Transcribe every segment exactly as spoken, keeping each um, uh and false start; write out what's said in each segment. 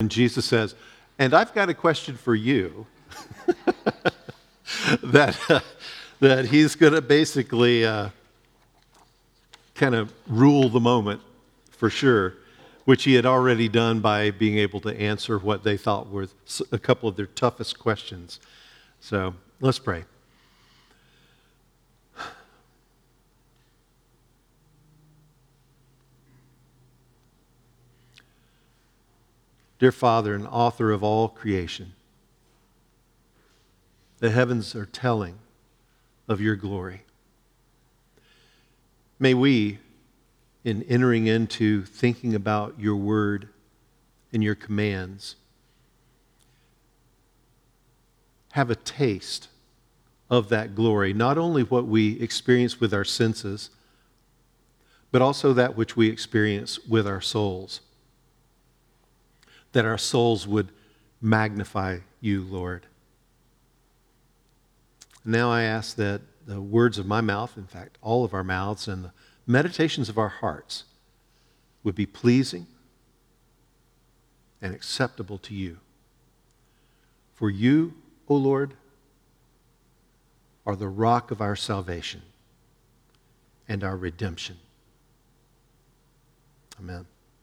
when Jesus says, and I've got a question for you, that, uh, that he's going to basically uh, kind of rule the moment for sure, which he had already done by being able to answer what they thought were a couple of their toughest questions. So let's pray. Dear Father and author of all creation, the heavens are telling of your glory. May we, in entering into thinking about your word and your commands, have a taste of that glory, not only what we experience with our senses, but also that which we experience with our souls. That our souls would magnify you, Lord. Now I ask that the words of my mouth, in fact, all of our mouths, and the meditations of our hearts would be pleasing and acceptable to you. For you, O Lord, are the rock of our salvation and our redemption. Amen.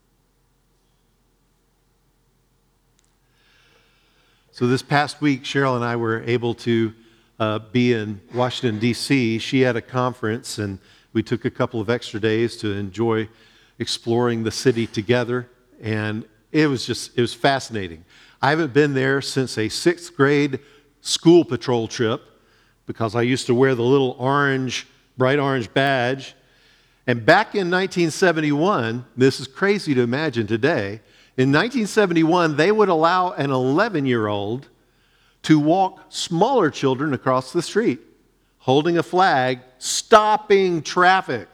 So this past week, Cheryl and I were able to uh, be in Washington, D C She had a conference, and we took a couple of extra days to enjoy exploring the city together, and it was just, it was fascinating. I haven't been there since a sixth grade school patrol trip, because I used to wear the little orange, bright orange badge. And back in nineteen seventy-one, this is crazy to imagine today, in nineteen seventy-one, they would allow an eleven-year-old to walk smaller children across the street, holding a flag, stopping traffic.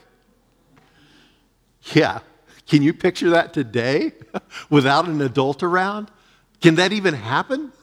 Yeah, can you picture that today without an adult around? Can that even happen?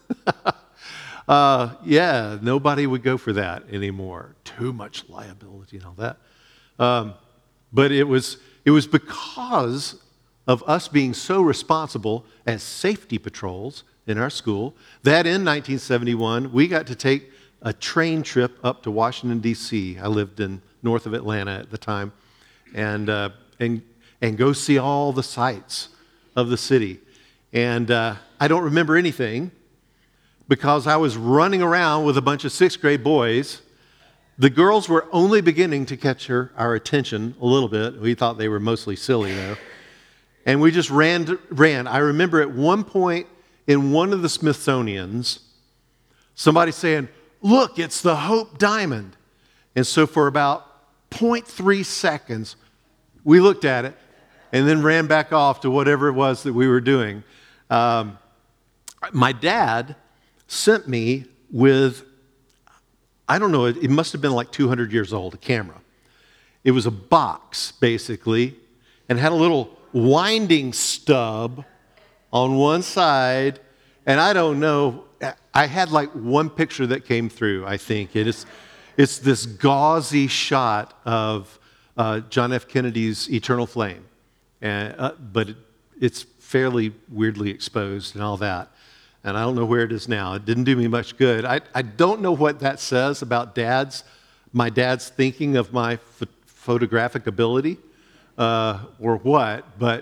uh, yeah, nobody would go for that anymore. Too much liability and all that. Um, but it was it was because of us being so responsible as safety patrols in our school, that in nineteen seventy-one, we got to take a train trip up to Washington, D C I lived in north of Atlanta at the time, and, uh, and, and go see all the sights of the city. And uh, I don't remember anything because I was running around with a bunch of sixth grade boys. The girls were only beginning to catch her, our attention a little bit. We thought they were mostly silly, though. And we just ran, ran. I remember at one point in one of the Smithsonians, somebody saying, look, it's the Hope Diamond. And so for about zero point three seconds, we looked at it and then ran back off to whatever it was that we were doing. Um, my dad sent me with, I don't know, it, it must have been like two hundred years old, a camera. It was a box, basically, and had a little winding stub on one side, and I don't know, I had like one picture that came through, I think. It is, it's this gauzy shot of uh, John F. Kennedy's Eternal Flame, and, uh, but it, it's fairly weirdly exposed and all that, and I don't know where it is now. It didn't do me much good. I, I don't know what that says about dad's, my dad's thinking of my ph- photographic ability, Uh, or what, but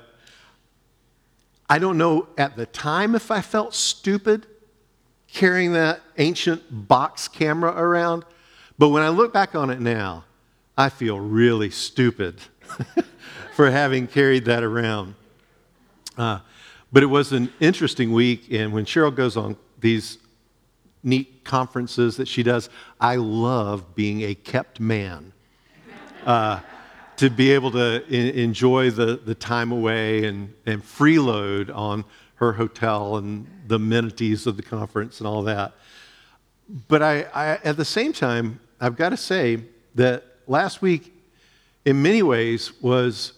I don't know at the time if I felt stupid carrying that ancient box camera around, but when I look back on it now, I feel really stupid for having carried that around. Uh, but it was an interesting week, and when Cheryl goes on these neat conferences that she does, I love being a kept man. Uh, to be able to in, enjoy the, the time away and, and freeload on her hotel and the amenities of the conference and all that. But I, I, at the same time, I've got to say that last week, in many ways, was,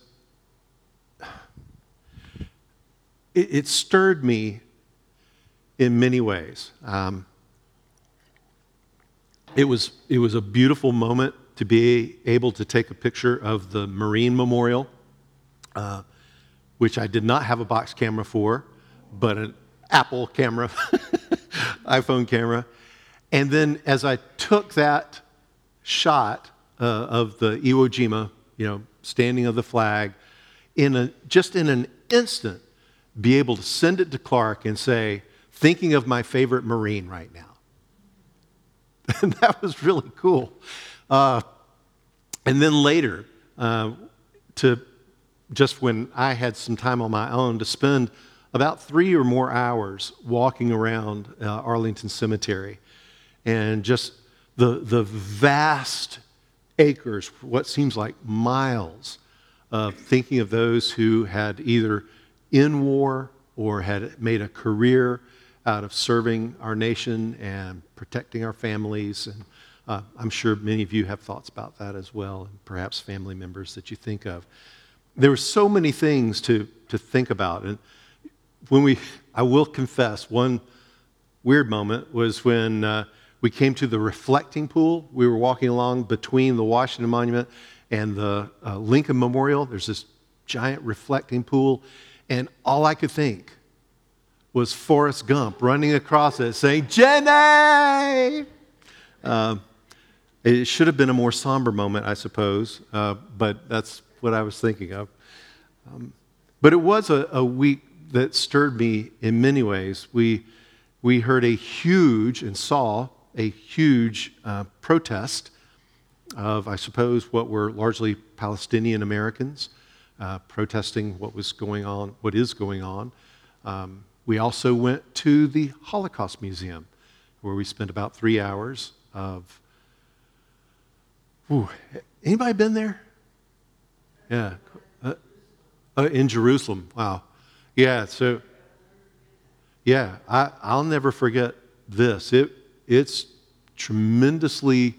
it, it stirred me in many ways. Um, it was, it was a beautiful moment to be able to take a picture of the Marine Memorial, uh, which I did not have a box camera for, but an Apple camera, iPhone camera. And then as I took that shot uh, of the Iwo Jima, you know, standing of the flag, in a, just in an instant, be able to send it to Clark and say, thinking of my favorite Marine right now. And that was really cool. Uh, and then later, uh, to just when I had some time on my own, to spend about three or more hours walking around uh, Arlington Cemetery, and just the, the vast acres, what seems like miles, of thinking of those who had either in war or had made a career out of serving our nation and protecting our families. And uh, I'm sure many of you have thoughts about that as well, and perhaps family members that you think of. There were so many things to, to think about. And when we, I will confess, one weird moment was when uh, we came to the reflecting pool. We were walking along between the Washington Monument and the uh, Lincoln Memorial. There's this giant reflecting pool. And all I could think was Forrest Gump running across it saying, Jenny! Uh, it should have been a more somber moment, I suppose, uh, but that's what I was thinking of. Um, but it was a, a week that stirred me in many ways. We, we heard a huge and saw a huge uh, protest of, I suppose, what were largely Palestinian Americans uh, protesting what was going on, what is going on. Um, we also went to the Holocaust Museum, where we spent about three hours of. Ooh, anybody been there? Yeah, uh, uh, in Jerusalem. Wow. Yeah. So. Yeah, I, I'll never forget this. It it's tremendously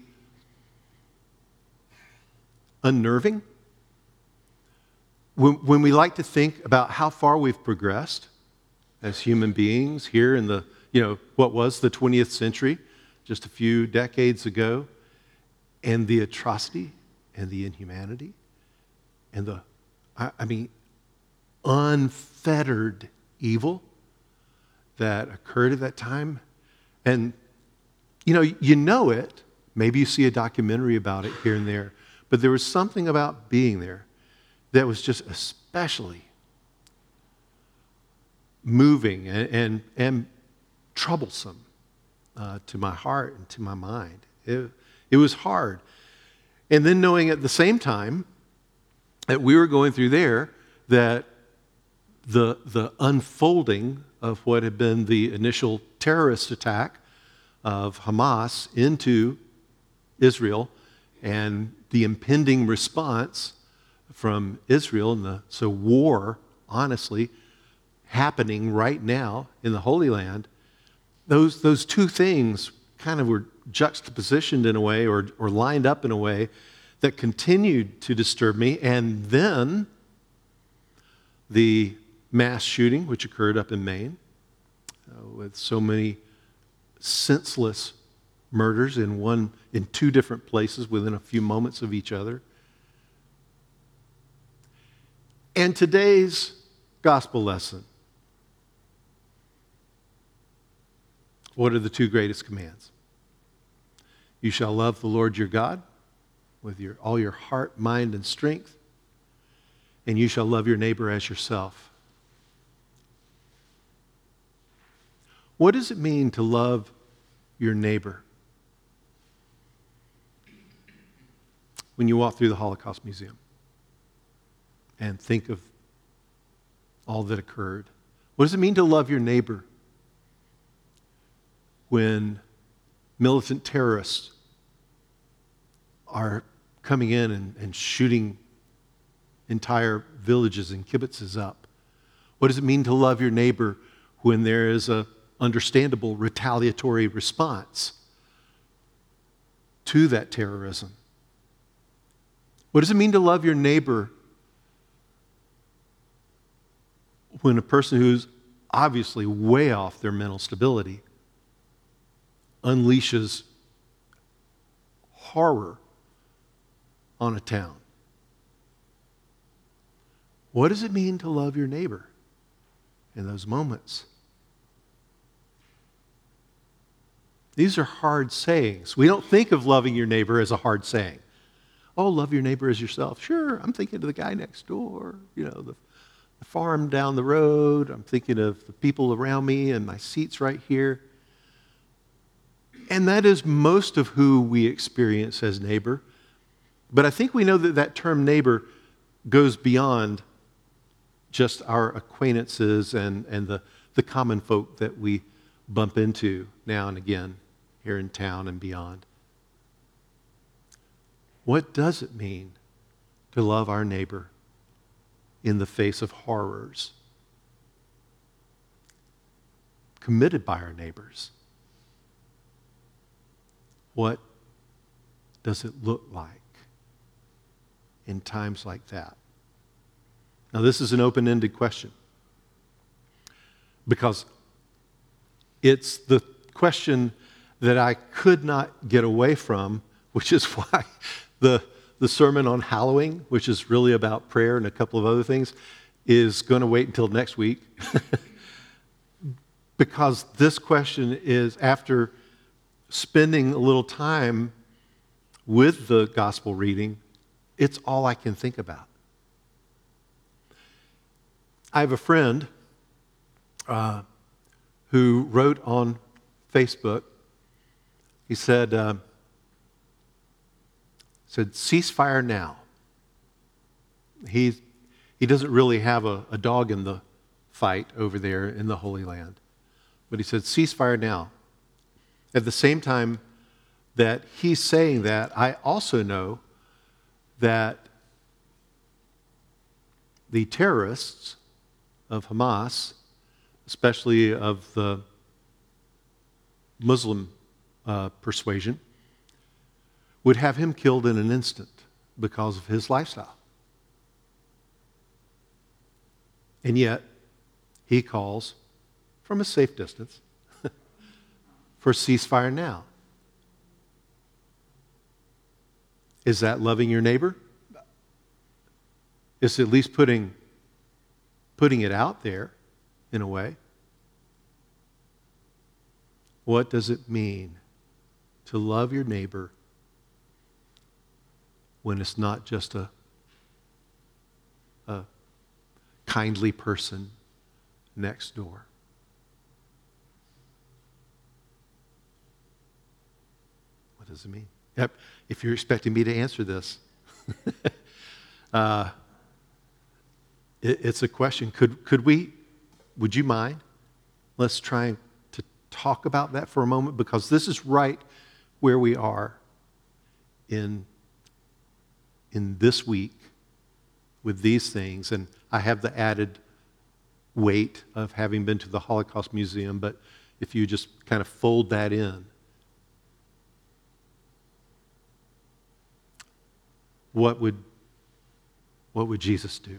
unnerving. When, when we like to think about how far we've progressed as human beings here in the, you know, what was the twentieth century, just a few decades ago, and the atrocity and the inhumanity and the, I, I mean, unfettered evil that occurred at that time. And, you know, you know it. Maybe you see a documentary about it here and there. But there was something about being there that was just especially moving and, and, and troublesome uh, to my heart and to my mind. It, it was hard. And then knowing at the same time that we were going through there, that the, the unfolding of what had been the initial terrorist attack of Hamas into Israel and the impending response from Israel, and the so war, honestly, happening right now in the Holy Land, those, those two things kind of were juxtapositioned in a way or, or lined up in a way that continued to disturb me. And then the mass shooting, which occurred up in Maine, uh, with so many senseless murders in one, in two different places within a few moments of each other. And today's gospel lesson. What are the two greatest commands? You shall love the Lord your God with your, all your heart, mind, and strength, and you shall love your neighbor as yourself. What does it mean to love your neighbor? When you walk through the Holocaust Museum and think of all that occurred, what does it mean to love your neighbor when militant terrorists are coming in and, and shooting entire villages and kibbutzes up? What does it mean to love your neighbor when there is a understandable retaliatory response to that terrorism? What does it mean to love your neighbor when a person who's obviously way off their mental stability unleashes horror on a town? What does it mean to love your neighbor in those moments? These are hard sayings. We don't think of loving your neighbor as a hard saying. Oh, love your neighbor as yourself. Sure, I'm thinking of the guy next door, you know, the, the farm down the road. I'm thinking of the people around me and my seats right here. And that is most of who we experience as neighbor. But I think we know that that term neighbor goes beyond just our acquaintances and, and the, the common folk that we bump into now and again here in town and beyond. What does it mean to love our neighbor in the face of horrors committed by our neighbors? What does it look like in times like that? Now, this is an open-ended question because it's the question that I could not get away from, which is why the, the sermon on hallowing, which is really about prayer and a couple of other things, is going to wait until next week. Because this question is, after spending a little time with the gospel reading, it's all I can think about. I have a friend uh, who wrote on Facebook. He said, uh, said, ceasefire now. He, he doesn't really have a, a dog in the fight over there in the Holy Land. But he said, ceasefire now. At the same time that he's saying that, I also know that the terrorists of Hamas, especially of the Muslim uh, persuasion, would have him killed in an instant because of his lifestyle. And yet, he calls from a safe distance for ceasefire now. Is that loving your neighbor? Is at least putting, putting it out there in a way? What does it mean to love your neighbor when it's not just a, a kindly person next door? What does it mean? Yep. If you're expecting me to answer this, uh, it, it's a question. Could, could we, would you mind? Let's try to talk about that for a moment, because this is right where we are in, in this week with these things. And I have the added weight of having been to the Holocaust Museum, but if you just kind of fold that in, what would, what would Jesus do?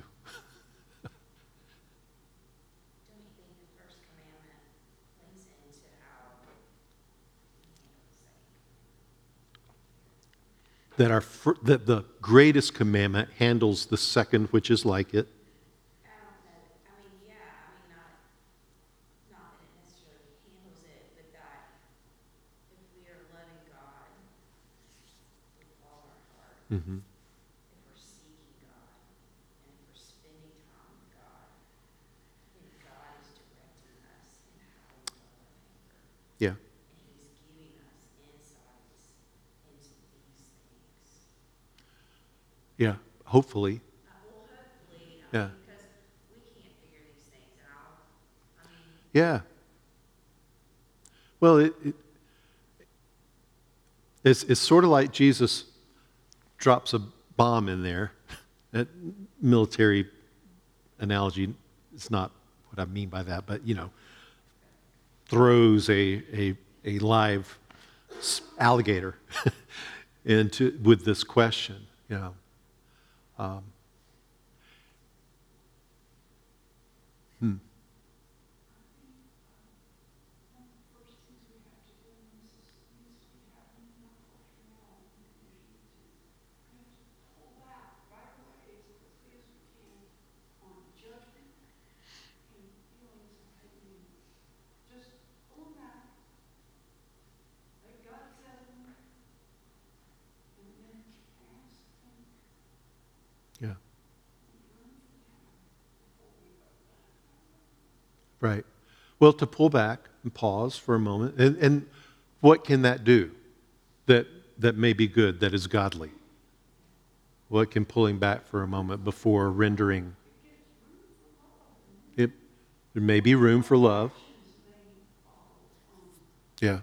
That our fir- that the greatest commandment handles the second, which is like it. I don't know. I mean, yeah. I mean, not not that it necessarily handles it, but that if we are loving God with all our heart, Mm-hmm. if we're seeking God, and if we're spending time with God, then God is directing us in how we love our neighbor, Yeah. and He's giving us insights into these things. Yeah. Hopefully. Uh, well, hopefully, I Yeah. mean, because we can't figure these things out. I mean, Yeah. Well, it, it, it's, it's sort of like Jesus drops a bomb in there. That military analogy is not what I mean by that, but, you know, throws a, a, a live alligator into with this question, you know. Um, hmm. Right. Well, to pull back and pause for a moment, and, and what can that do that, that may be good, that is godly? What can pulling back for a moment before rendering? It, there may be room for love. Yeah.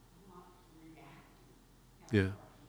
Yeah.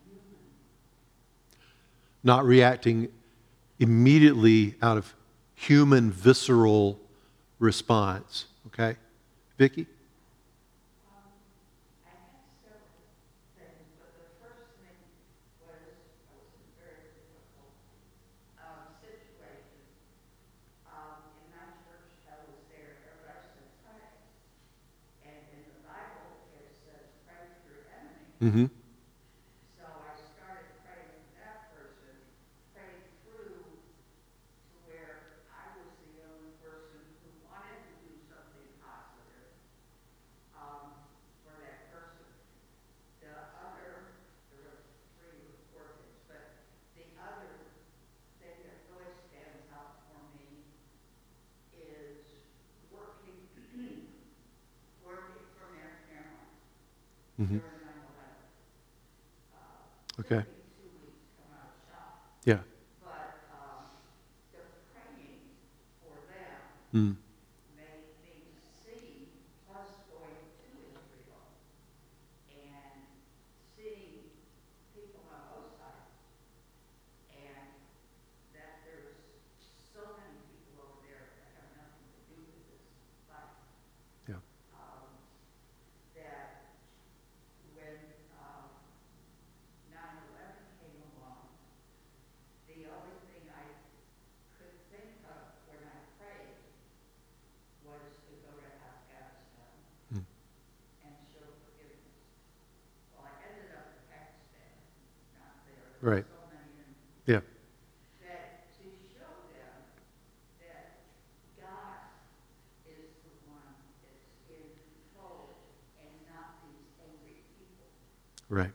Not reacting immediately out of human visceral response. Okay? Vicki? Um, I had several things, but the first thing was I was in a very difficult um, situation. Um, in my church, I was there, everybody said pray. And in the Bible, it says pray for your enemy. Mm-hmm. So I started praying for that person, prayed through to where I was the only person who wanted to do something positive um, for that person. The other, there were three or four things, but the other thing that really stands out for me is working, working for American Airlines Mm-hmm. during nine eleven. Uh, Okay. took me two weeks to come out of shock, Yeah. but um, the praying for them Mm. made me see, plus going to Israel and seeing people on both sides, and that there's so many people over there that have nothing to do with this fight. Yeah. Um, that when um, nine eleven came along, the only thing I could think of when I prayed was to go to Afghanistan Mm. and show forgiveness. Well, I ended up in Pakistan, not there. Right. So many in Yeah. that to show them that God is the one that's in control and not these angry people, Right.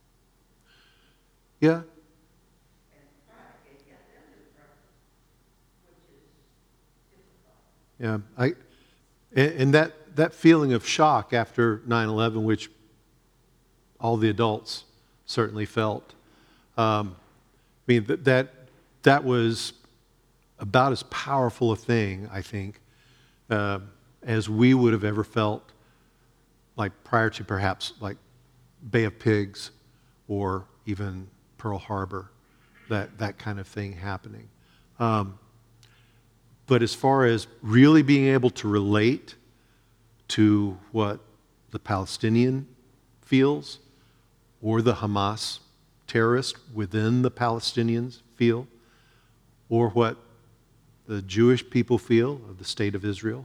Yeah. and pray and get them to pray, which is difficult. Yeah. I and, and that that feeling of shock after nine eleven, which all the adults certainly felt. Um, I mean that that that was about as powerful a thing, I think, uh, as we would have ever felt, like prior to perhaps like Bay of Pigs or even Pearl Harbor, that that kind of thing happening. Um, but as far as really being able to relate to what the Palestinian feels or the Hamas terrorist within the Palestinians feel, or what the Jewish people feel of the state of Israel,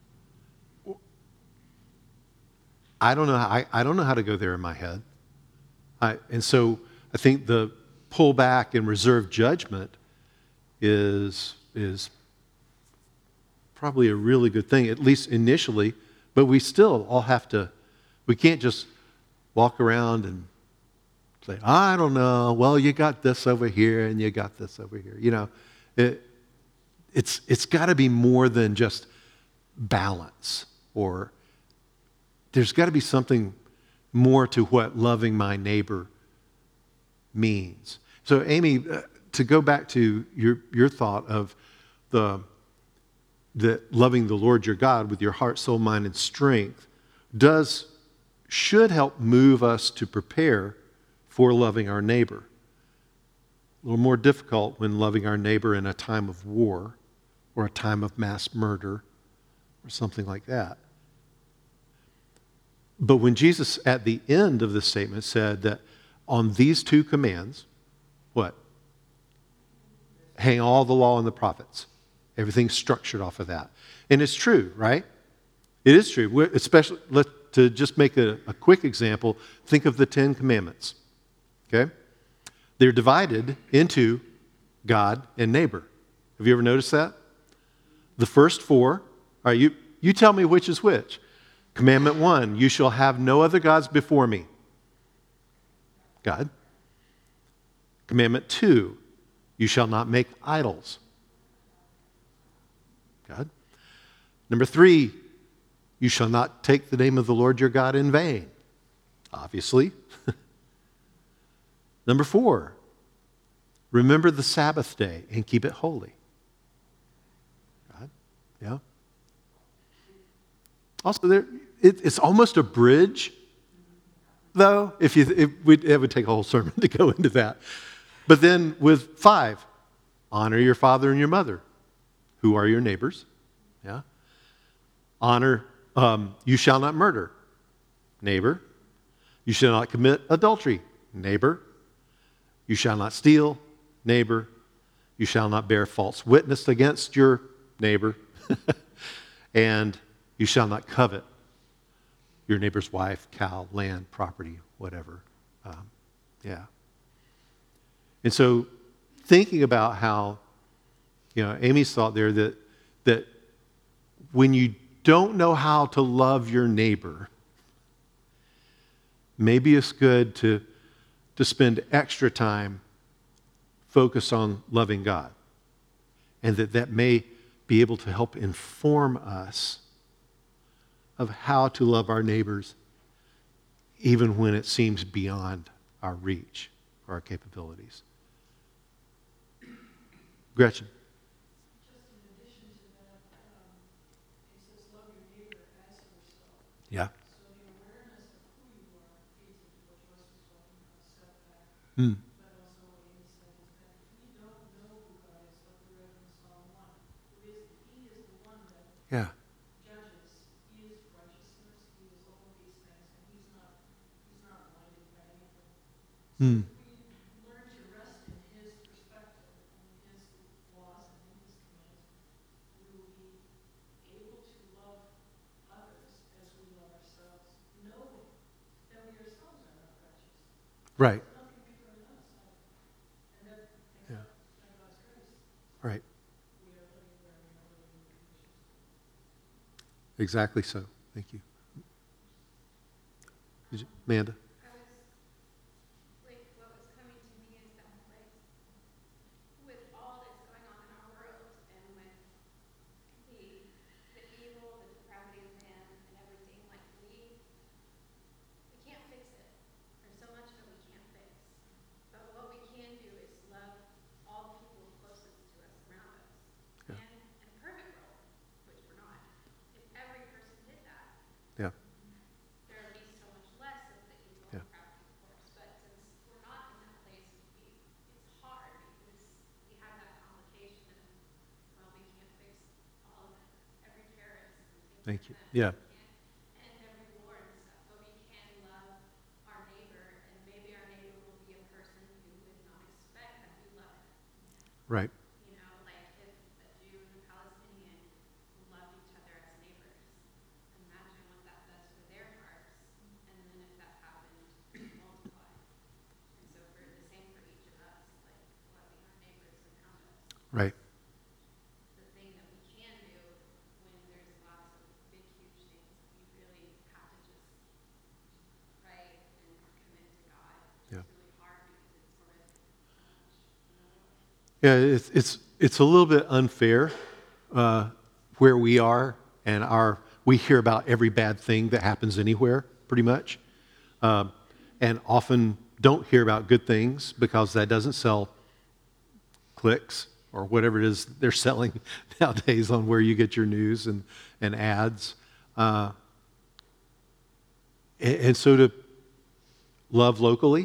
I don't know. I, I don't know how to go there in my head. I, and so I think the pull back and reserve judgment is is probably a really good thing, at least initially. But we still all have to. We can't just walk around and say, I don't know. Well, you got this over here, and you got this over here. You know, it, it's it's got to be more than just balance, or there's got to be something more to what loving my neighbor means. So, Amy, uh, to go back to your your thought of the the loving the Lord your God with your heart, soul, mind, and strength, does should help move us to prepare for loving our neighbor. A little more difficult when loving our neighbor in a time of war or a time of mass murder or something like that. But when Jesus, at the end of the statement, said that on these two commands, what? Hang all the law and the prophets. Everything's structured off of that. And it's true, right? It is true. We're, especially, let, to just make a, a quick example, think of the Ten Commandments. Okay? They're divided into God and neighbor. Have you ever noticed that? The first four, all right, you, you tell me which is which. Commandment one, you shall have no other gods before me. God. Commandment two, you shall not make idols. God. Number three, You shall not take the name of the Lord your God in vain. Obviously. Number four, remember the Sabbath day and keep it holy. God, yeah. Also, there, it, it's almost a bridge, though. If you, if we, it would take a whole sermon to go into that. But then with five, honor your father and your mother, who are your neighbors. Yeah. Honor. Um, you shall not murder, neighbor. You shall not commit adultery, neighbor. You shall not steal, neighbor. You shall not bear false witness against your neighbor. And you shall not covet your neighbor's wife, cow, land, property, whatever. Um, yeah. And so thinking about how, you know, Amy's thought there that that when you don't know how to love your neighbor, maybe it's good to, to spend extra time focused on loving God. And that that may be able to help inform us of how to love our neighbors even when it seems beyond our reach or our capabilities. Gretchen. Just in addition to that, um, it says love your neighbor as yourself. Yeah. So the awareness of who you are feeds into what Joyce was talking about, step back. Mm. But also what Amy said is that if we don't know who God is, like we read in Psalm one, who is, he is the one that Yeah. judges. He is righteousness. He is all of these things, and he's not he's not blinded by anything. So Mm. if we learn to rest in his perspective and in his laws and in his commands, we will be able to love others as we love ourselves, knowing that we ourselves are not righteous. Right. There's nothing bigger than us either. And that, Yeah. except by God's grace, Right. we are living where we are living in the conditions. Exactly so. Thank you. Did you, Amanda? I was, like, what was coming to me is that, like, with all that's going on in our world and with the, the evil, the depravity of man and everything, like, we, we can't fix it. There's so much that we can't fix. But what we can do is love all the people closest to us around us. Yeah. And in a perfect world, which we're not, if every person did that, Yeah. there would be so much less of the evil Yeah. and depravity, of course. But since we're not in that place, we, it's hard because we have that complication of, well, we can't fix all of it, every terrorist and things Thank like you. that. Yeah. We can't, and every war and stuff, but we can love our neighbor, and maybe our neighbor will be a person who would not expect that we love him. Right. You know, like if a Jew and a Palestinian loved each other as neighbors, imagine what that does for their hearts, and then if that happened, multiply. And so for the same for each of us, like loving our neighbors around us. Right. The thing that we can do when there's lots of big, huge things that we really have to just pray and commit to God. Yeah. It's really hard because it's horrific so much. Yeah, it's it's it's a little bit unfair uh, where we are, and our we hear about every bad thing that happens anywhere, pretty much, um, and often don't hear about good things because that doesn't sell clicks or whatever it is they're selling nowadays on where you get your news and and ads, uh, and, and so to love locally,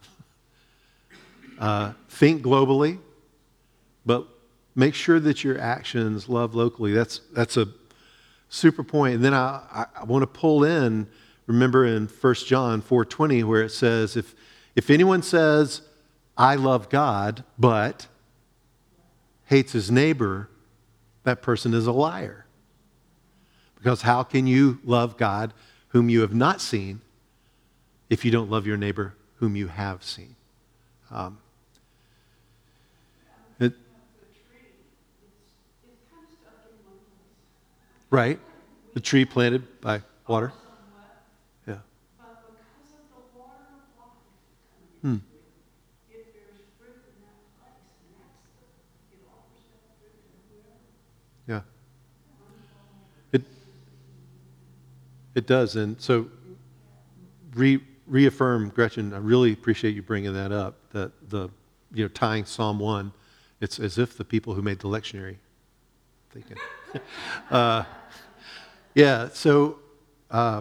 uh, think globally. But make sure that your actions love locally. That's that's a super point. And then I, I, I want to pull in, remember in First John four twenty where it says, if, if anyone says, I love God, but hates his neighbor, that person is a liar. Because how can you love God whom you have not seen if you don't love your neighbor whom you have seen? Um, it, Right? The tree planted by water. Yeah. But because of the water of life coming Hmm. into it, it bears fruit in that place. And that's the, it offers that fruit everywhere. Yeah. It, It does. And so re, reaffirm, Gretchen, I really appreciate you bringing that up, that the, you know, tying Psalm one, it's as if the people who made the lectionary thinking. uh, yeah, so, uh,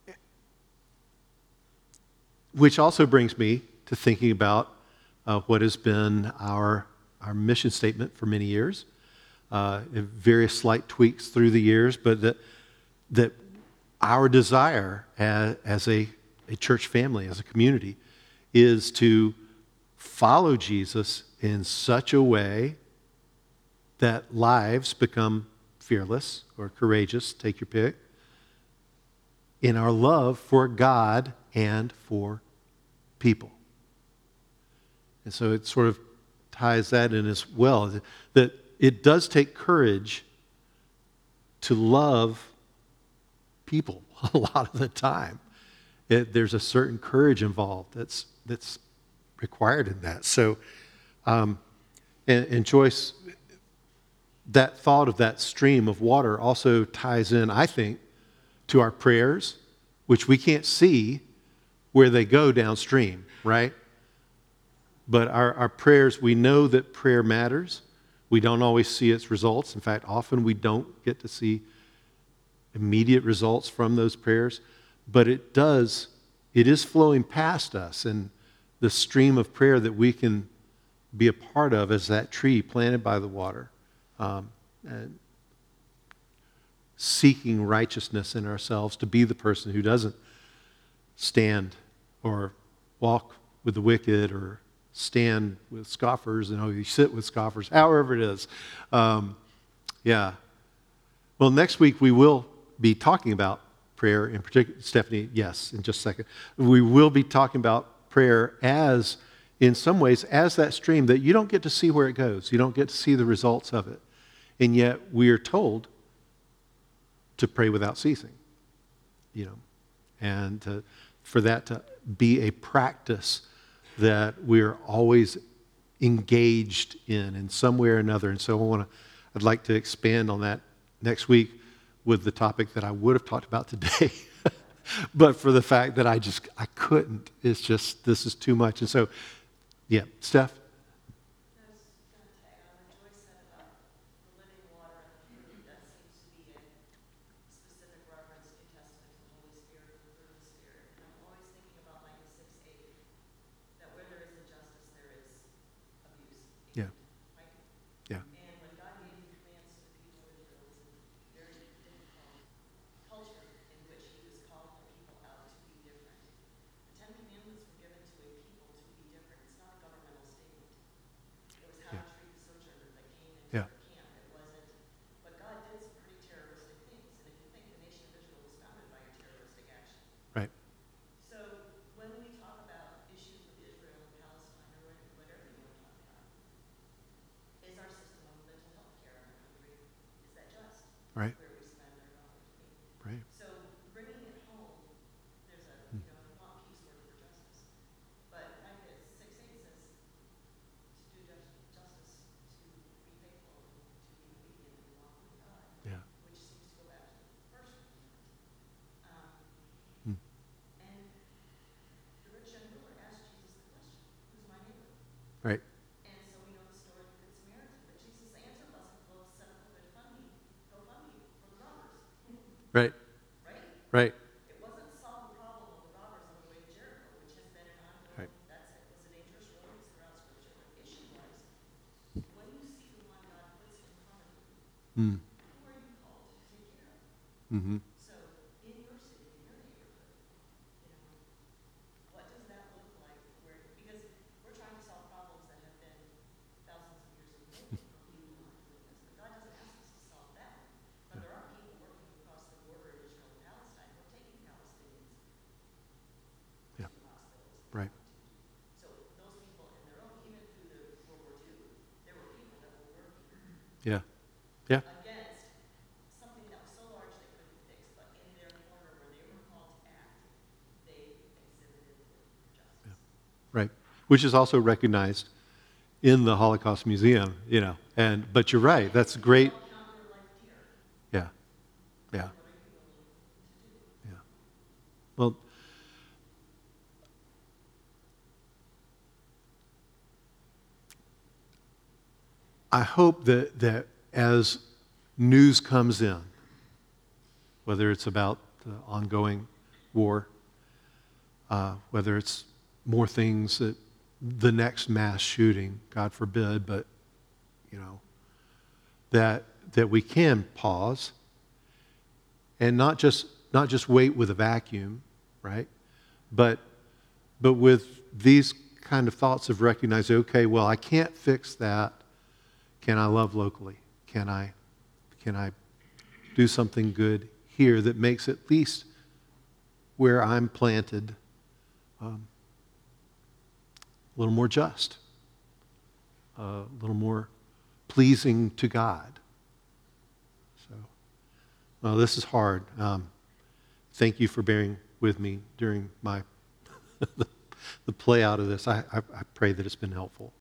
which also brings me to thinking about uh, what has been our, our mission statement for many years, uh, various slight tweaks through the years, but that, that our desire as, as a, a church family, as a community, is to follow Jesus in such a way that lives become fearless or courageous, take your pick, in our love for God and for people. And so it sort of ties that in as well, that it does take courage to love people a lot of the time. It, there's a certain courage involved that's that's required in that. So, um, and, and Joyce, that thought of that stream of water also ties in, I think, to our prayers, which we can't see where they go downstream, right? But our, our prayers, we know that prayer matters. We don't always see its results. In fact, often we don't get to see immediate results from those prayers. But it does, it is flowing past us. And the stream of prayer that we can be a part of as that tree planted by the water. Um, and seeking righteousness in ourselves to be the person who doesn't stand or walk with the wicked or stand with scoffers and oh, you sit with scoffers, however it is. Um, yeah. Well, next week we will be talking about prayer in particular. Stephanie, yes, in just a second. We will be talking about prayer as, in some ways, as that stream that you don't get to see where it goes. You don't get to see the results of it. And yet we are told to pray without ceasing, you know, and to, for that to be a practice that we're always engaged in in some way or another. And so I want to, I'd like to expand on that next week with the topic that I would have talked about today, but for the fact that I just, I couldn't. It's just, this is too much. And so, yeah, Steph? Yeah. Yeah. And when God gave the commands to the people of Israel, it was a very difficult culture in which he was calling the people out to be different. The Ten Commandments were given to a people to be different. It's not a governmental statement. It was how Yeah. to treat the sojourner that came into Yeah. their camp. It wasn't, but God did some pretty terroristic things. And if you think the nation of Israel was founded by a terroristic action. Right. So when we talk about issues with Israel and Palestine or whatever you want to talk about, is our system of mental health care in our country, is that just? Right. Where we spend our dollars. Right. So bringing it home, there's a, you know, I want peace word for justice. But Micah six eight says to do just, justice, to be faithful, and to be obedient and walk with God, Yeah. which seems to go back to the first commandment. Um, Hmm. and the rich young ruler asked Jesus the question, who's my neighbor? Right. And so we know the story of the Good Samaritan. But Jesus' answer wasn't, well, set up a GoFundMe, GoFundMe for the robbers. Right. Right? Right. It wasn't solve the problem of the robbers on the way to Jericho, which has been an ongoing, Right. that's it, was a dangerous road, it's throughout Scripture. The issue was, when you see the one God puts in front of you, Mm. who are you called to take care of? Mm-hmm. So, in your city, in your neighborhood, you know, what does that look like? Where, because we're trying to solve problems that have been thousands of years in the making from people not doing this. But God doesn't ask us to solve that one. But there are people working across the border in Israel and Palestine who are taking Palestinians Yeah. to hospitals. Right. So those people in their own, even through the World War Two, there were people that were working Yeah. Yeah. against something that was so large they couldn't fix, but in their corner where they were called to act, they exhibited justice. Right. Which is also recognized in the Holocaust Museum, you know. And but you're right. That's great. Count their life dear. Yeah. Yeah. What are you willing to do? Yeah. Well, I hope that, that as news comes in, whether it's about the ongoing war, uh, whether it's more things that the next mass shooting, God forbid, but, you know, that that we can pause and not just not just wait with a vacuum, right? But but with these kind of thoughts of recognizing, okay, well, I can't fix that. Can I love locally? Can I can I do something good here that makes at least where I'm planted um, a little more just, uh, a little more pleasing to God. So, well, this is hard. Um, thank you for bearing with me during my the, the play out of this. I, I, I pray that it's been helpful.